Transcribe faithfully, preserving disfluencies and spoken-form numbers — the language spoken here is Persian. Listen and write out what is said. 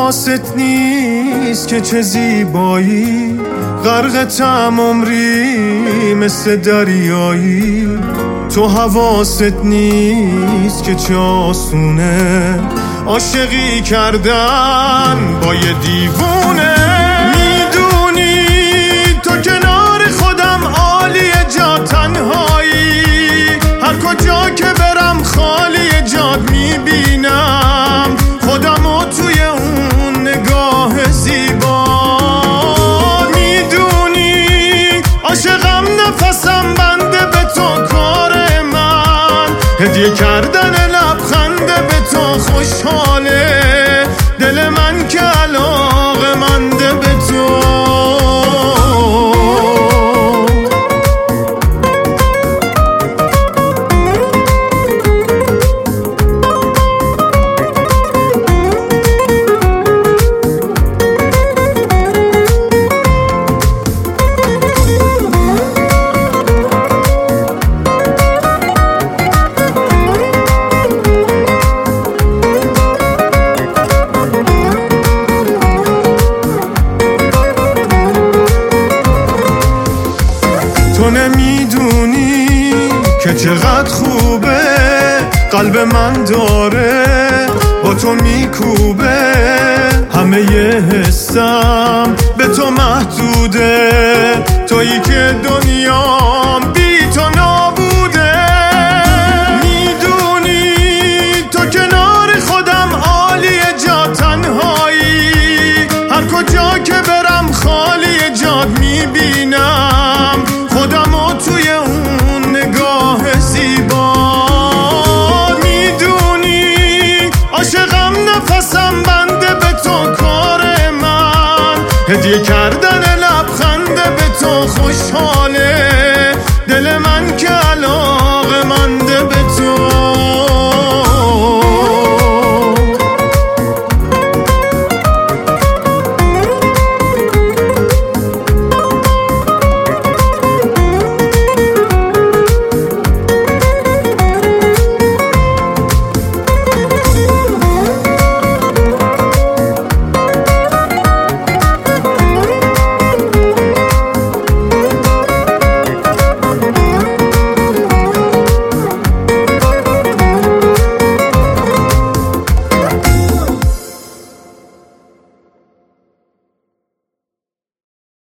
حواست نیست که چه زیبایی، غرق تم عمری مثل دریایی. تو حواست نیست که چه آسونه عاشقی کردن با یه دیوونه. میدونی تو کنار خودم عالیه، جا تنهایی، هر کجا که برم خالی جاد میبینم خودمو توی اون نگاه زیبا. میدونی عاشقم، نفسم بنده به تو، کار من هدیه کردن لبخنده به تو. خوشحاله دل من که علاقه‌منده به تو. تو نمیدونی که چقدر خوبه قلب من داره با تو میکوبه. همه یه حسم به تو محدوده، تویی که دنیام بی تو نابوده. میدونی تو کنار خودم عالیه، جا تنهایی، هر کجا که برم خالی جاد میبینم خودمو توی اون نگاه زیبا. میدونی عاشقم، نفسم بنده به تو، کار من هدیه کردن لبخنده به تو. خوشحاله دل من که